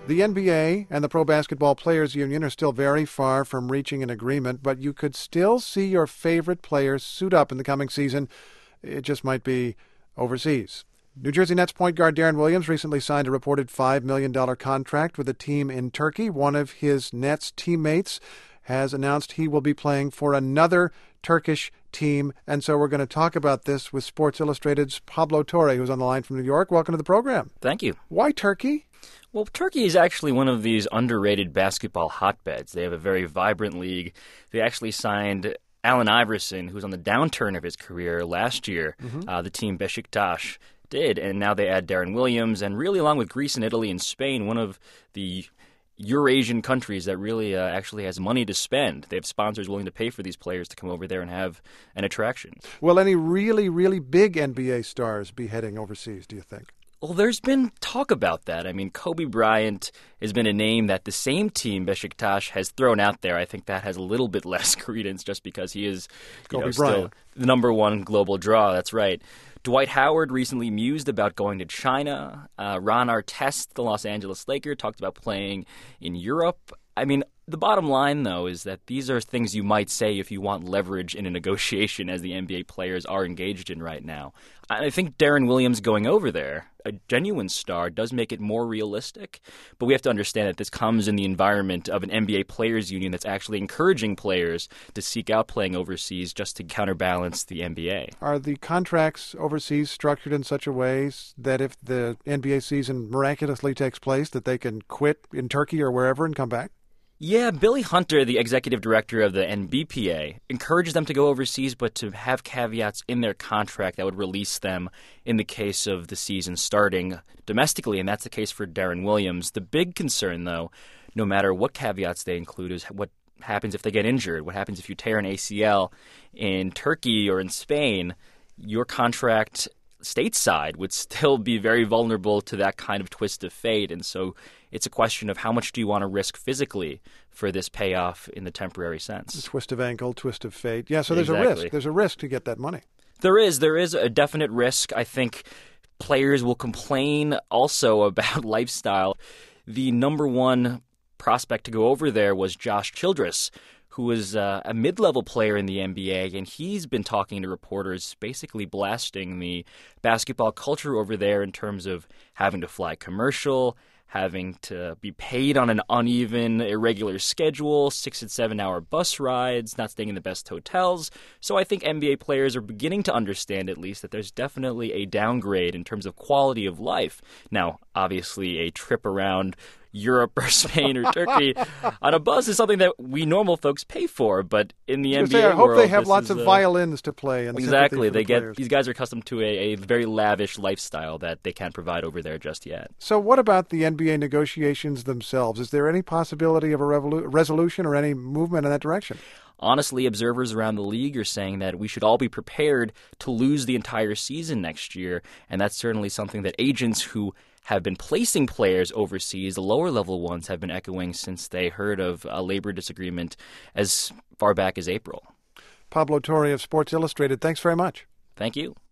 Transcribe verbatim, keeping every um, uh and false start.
The N B A and the Pro Basketball Players Union are still very far from reaching an agreement, but you could still see your favorite players suit up in the coming season. It just might be overseas. New Jersey Nets point guard Deron Williams recently signed a reported five million dollars contract with a team in Turkey. One of his Nets teammates has announced he will be playing for another Turkish team, and so we're going to talk about this with Sports Illustrated's Pablo Torre, who's on the line from New York. Welcome to the program. Thank you. Why Turkey? Well, Turkey is actually one of these underrated basketball hotbeds. They have a very vibrant league. They actually signed Allen Iverson, who's on the downturn of his career last year. Mm-hmm. Uh, the team Beşiktaş did, and now they add Deron Williams, and really along with Greece and Italy and Spain, one of the Eurasian countries that really uh, actually has money to spend. They have sponsors willing to pay for these players to come over there and have an attraction. Will any really, really big N B A stars be heading overseas, do you think? Well, there's been talk about that. I mean, Kobe Bryant has been a name that the same team, Beşiktaş, has thrown out there. I think that has a little bit less credence just because he is you know, still the number one global draw. That's right. Dwight Howard recently mused about going to China. Uh, Ron Artest, the Los Angeles Laker, talked about playing in Europe. I mean, the bottom line, though, is that these are things you might say if you want leverage in a negotiation as the N B A players are engaged in right now. I think Deron Williams going over there, a genuine star, does make it more realistic. But we have to understand that this comes in the environment of an N B A players union that's actually encouraging players to seek out playing overseas just to counterbalance the N B A. Are the contracts overseas structured in such a way that if the N B A season miraculously takes place, that they can quit in Turkey or wherever and come back? Yeah, Billy Hunter, the executive director of the N B P A, encourages them to go overseas, but to have caveats in their contract that would release them in the case of the season starting domestically, and that's the case for Deron Williams. The big concern, though, no matter what caveats they include, is what happens if they get injured. What happens if you tear an A C L in Turkey or in Spain? Your contract stateside would still be very vulnerable to that kind of twist of fate, and so it's a question of how much do you want to risk physically for this payoff in the temporary sense. The twist of ankle, twist of fate. Yeah, so there's exactly. a risk. There's a risk to get that money. There is. There is a definite risk. I think players will complain also about lifestyle. The number one prospect to go over there was Josh Childress, who was uh, a mid-level player in the N B A, and he's been talking to reporters, basically blasting the basketball culture over there in terms of having to fly commercial, having to be paid on an uneven, irregular schedule, six- and seven-hour bus rides, not staying in the best hotels. So I think N B A players are beginning to understand, at least, that there's definitely a downgrade in terms of quality of life. Now, obviously, a trip around Europe or Spain or Turkey on a bus is something that we normal folks pay for, but in the N B A say, I hope world, they have lots is, of uh, violins to play. And exactly, they the get players. These guys are accustomed to a, a very lavish lifestyle that they can't provide over there just yet. So, what about the N B A negotiations themselves? Is there any possibility of a revolu- resolution or any movement in that direction? Honestly, observers around the league are saying that we should all be prepared to lose the entire season next year, and that's certainly something that agents who have been placing players overseas, the lower-level ones, have been echoing since they heard of a labor disagreement as far back as April. Pablo Torre of Sports Illustrated, thanks very much. Thank you.